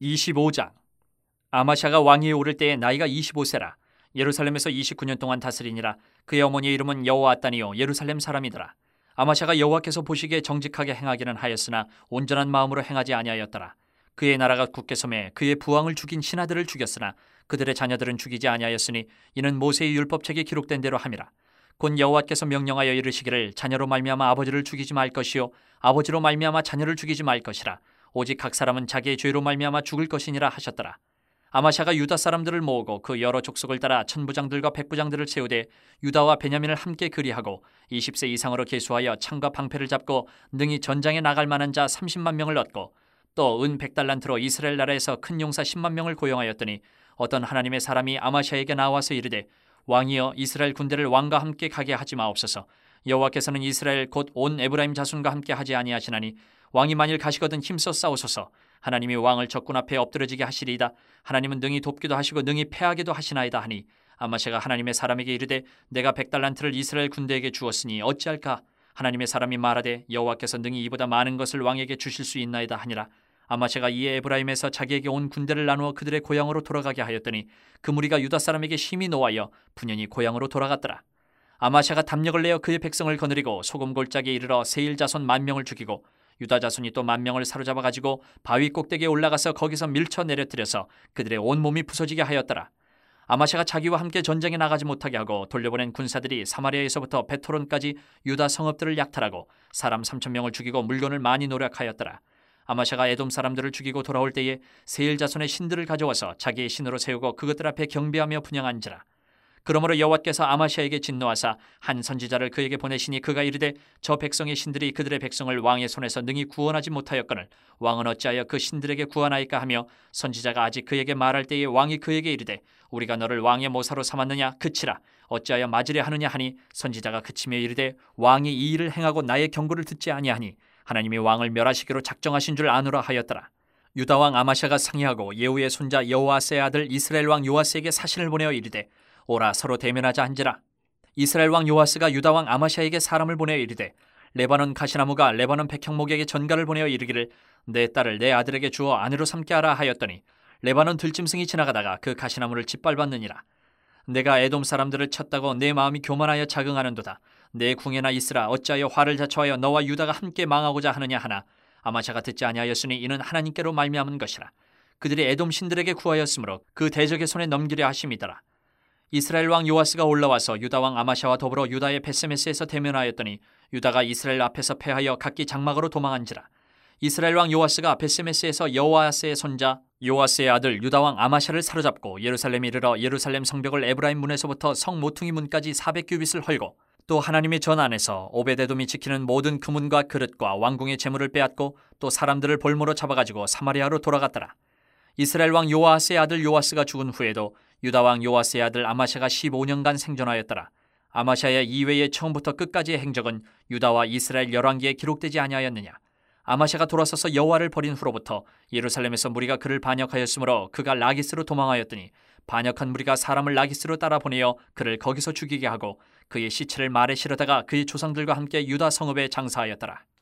25장. 아마샤가 왕위에 오를 때에 나이가 25세라. 예루살렘에서 29년 동안 다스리니라. 그의 어머니의 이름은 여호아따니요 예루살렘 사람이더라. 아마샤가 여호와께서 보시기에 정직하게 행하기는 하였으나 온전한 마음으로 행하지 아니하였더라. 그의 나라가 굳게 섬에 그의 부왕을 죽인 신하들을 죽였으나 그들의 자녀들은 죽이지 아니하였으니 이는 모세의 율법책에 기록된 대로 함이라. 곧 여호와께서 명령하여 이르시기를 자녀로 말미암아 아버지를 죽이지 말 것이요 아버지로 말미암아 자녀를 죽이지 말 것이라. 오직 각 사람은 자기의 죄로 말미암아 죽을 것이니라 하셨더라. 아마샤가 유다 사람들을 모으고 그 여러 족속을 따라 천부장들과 백부장들을 세우되 유다와 베냐민을 함께 그리하고 20세 이상으로 계수하여 창과 방패를 잡고 능히 전장에 나갈 만한 자 30만 명을 얻고 또 은 100달란트로 이스라엘 나라에서 큰 용사 10만 명을 고용하였더니 어떤 하나님의 사람이 아마샤에게 나와서 이르되 왕이여 이스라엘 군대를 왕과 함께 가게 하지 마옵소서. 여호와께서는 이스라엘 곧 온 에브라임 자손과 함께 하지 아니하시나니 왕이 만일 가시거든 힘써 싸우소서. 하나님이 왕을 적군 앞에 엎드러지게 하시리이다. 하나님은 능히 돕기도 하시고 능히 패하기도 하시나이다 하니 아마샤가 하나님의 사람에게 이르되 내가 100달란트를 이스라엘 군대에게 주었으니 어찌할까. 하나님의 사람이 말하되 여호와께서 능히 이보다 많은 것을 왕에게 주실 수 있나이다 하니라. 아마샤가 이에 에브라임에서 자기에게 온 군대를 나누어 그들의 고향으로 돌아가게 하였더니 그 무리가 유다 사람에게 심히 노하여 분연히 고향으로 돌아갔더라. 아마샤가 담력을 내어 그의 백성을 거느리고 소금 골짜기에 이르러 세일 자손 10,000명을 죽이고 유다 자손이 또 10,000명을 사로잡아 가지고 바위 꼭대기에 올라가서 거기서 밀쳐 내려뜨려서 그들의 온 몸이 부서지게 하였더라. 아마샤가 자기와 함께 전쟁에 나가지 못하게 하고 돌려보낸 군사들이 사마리아에서부터 베토론까지 유다 성읍들을 약탈하고 사람 3,000명을 죽이고 물건을 많이 노력하였더라. 아마샤가 에돔 사람들을 죽이고 돌아올 때에 세일 자손의 신들을 가져와서 자기의 신으로 세우고 그것들 앞에 경배하며 분향한지라. 그러므로 여호와께서 아마샤에게 진노하사 한 선지자를 그에게 보내시니 그가 이르되 저 백성의 신들이 그들의 백성을 왕의 손에서 능히 구원하지 못하였거늘 왕은 어찌하여 그 신들에게 구하나이까 하며 선지자가 아직 그에게 말할 때에 왕이 그에게 이르되 우리가 너를 왕의 모사로 삼았느냐 그치라. 어찌하여 맞으려 하느냐 하니 선지자가 그치며 이르되 왕이 이 일을 행하고 나의 경고를 듣지 아니하니 하나님이 왕을 멸하시기로 작정하신 줄 아노라 하였더라. 유다 왕 아마샤가 상의하고 예후의 손자 여호아스의 아들 이스라엘 왕 요아스에게 사신을 보내어 이르되 오라 서로 대면하자 한지라. 이스라엘 왕 요아스가 유다 왕 아마샤에게 사람을 보내어 이르되 레바논 가시나무가 레바논 백향목에게 전가를 보내어 이르기를 내 딸을 내 아들에게 주어 아내로 삼게 하라 하였더니 레바논 들짐승이 지나가다가 그 가시나무를 짓밟았느니라. 내가 에돔 사람들을 쳤다고 내 마음이 교만하여 자긍하는도다. 내 궁에나 있으라. 어찌하여 화를 자초하여 너와 유다가 함께 망하고자 하느냐 하나 아마샤가 듣지 아니하였으니 이는 하나님께로 말미암은 것이라. 그들이 에돔 신들에게 구하였으므로 그 대적의 손에 넘기려 하심이더라. 이스라엘 왕 요아스가 올라와서 유다 왕 아마샤와 더불어 유다의 베세메스에서 대면하였더니 유다가 이스라엘 앞에서 패하여 각기 장막으로 도망한지라. 이스라엘 왕 요아스가 베세메스에서 여호아스의 손자 요아스의 아들 유다 왕 아마샤를 사로잡고 예루살렘에 이르러 예루살렘 성벽을 에브라임 문에서부터 성 모퉁이 문까지 400규빗을 헐고 또 하나님의 전 안에서 오베데돔이 지키는 모든 금문과 그릇과 왕궁의 재물을 빼앗고 또 사람들을 볼모로 잡아가지고 사마리아로 돌아갔더라. 이스라엘 왕 요아스의 아들 요아스가 죽은 후에도 유다 왕 요아스의 아들 아마샤가 15년간 생존하였더라. 아마샤의 이외의 처음부터 끝까지의 행적은 유다와 이스라엘 열왕기에 기록되지 아니하였느냐. 아마샤가 돌아서서 여호와를 버린 후로부터 예루살렘에서 무리가 그를 반역하였으므로 그가 라기스로 도망하였더니 반역한 무리가 사람을 라기스로 따라 보내어 그를 거기서 죽이게 하고 그의 시체를 말에 실어다가 그의 조상들과 함께 유다 성읍에 장사하였더라.